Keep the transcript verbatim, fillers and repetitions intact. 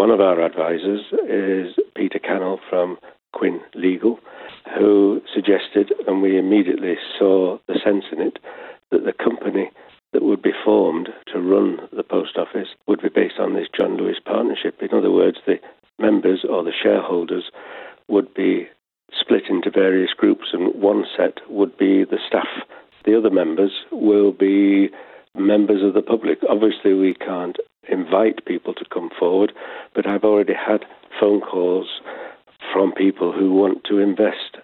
one of our advisors is Peter Cannell from Quinn Legal, who suggested, and we immediately saw the sense in it, that the company that would be formed to run the post office would be based on this John Lewis partnership. In other words, the members or the shareholders would be split into various groups, and one set would be the staff. The other members will be members of the public. Obviously, we can't invite people to come forward, but I've already had phone calls from people who want to invest